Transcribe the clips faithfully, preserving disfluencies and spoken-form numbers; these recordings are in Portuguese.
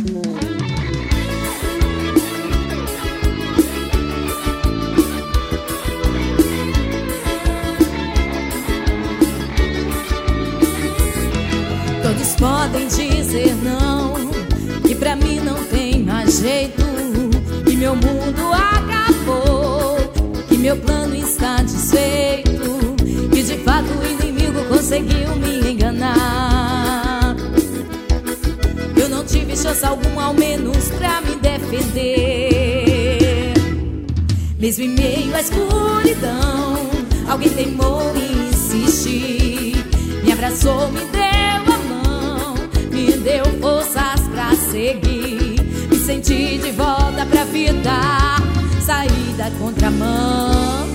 Todos podem dizer não, que pra mim não tem mais jeito, que meu mundo acabou, que meu plano está desfeito, que de fato o inimigo conseguiu me enganar. Eu não tive chance alguma, ao menos pra me defender. Mesmo em meio à escuridão, alguém teimou em insistir, me abraçou, me deu a mão, me deu forças pra seguir, me senti de volta pra vida, saí da contramão.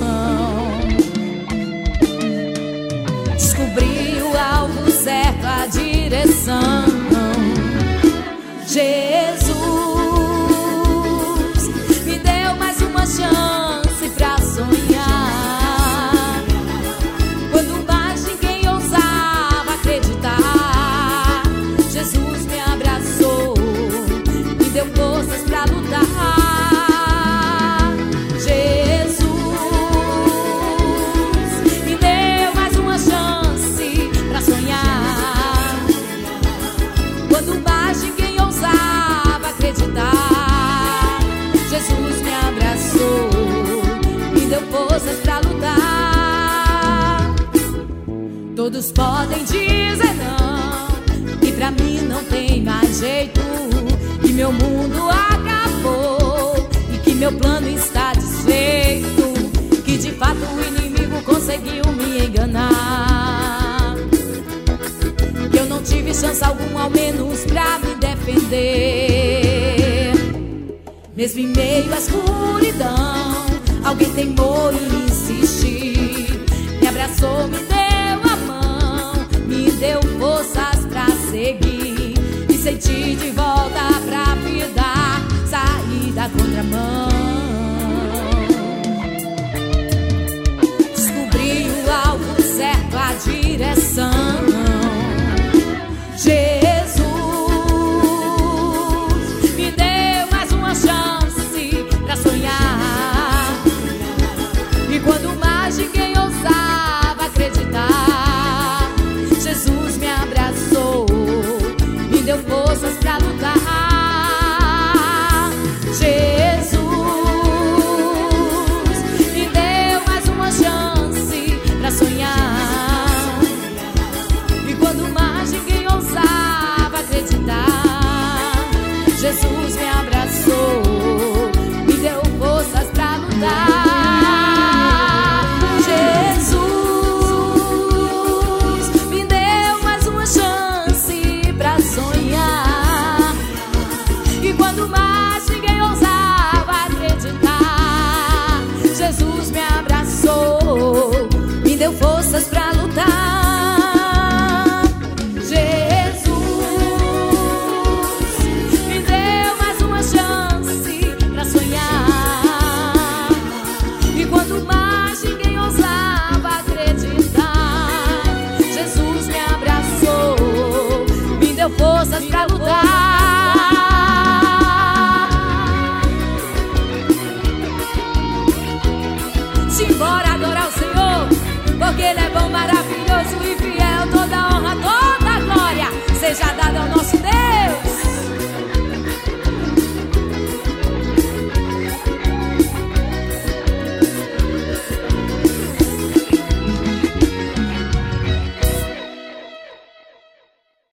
Descobri o alvo certo, a direção. Jesus me deu mais uma chance pra sonhar, quando mais ninguém ousava acreditar. Jesus me abraçou, me deu forças pra lutar. Jesus me deu mais uma chance pra sonhar, quando mais ninguém ousava acreditar. Jesus me abraçou, me deu forças pra lutar. Todos podem dizer não, que pra mim não tem mais jeito, que meu mundo acabou e que meu plano está desfeito, que de fato o inimigo conseguiu me enganar. Que eu não tive chance alguma, ao menos pra me defender. Mesmo em meio à escuridão, alguém teimou em insistir, me abraçou, me deu a mão, me deu forças pra seguir, me senti de volta pra vida, saí da contramão.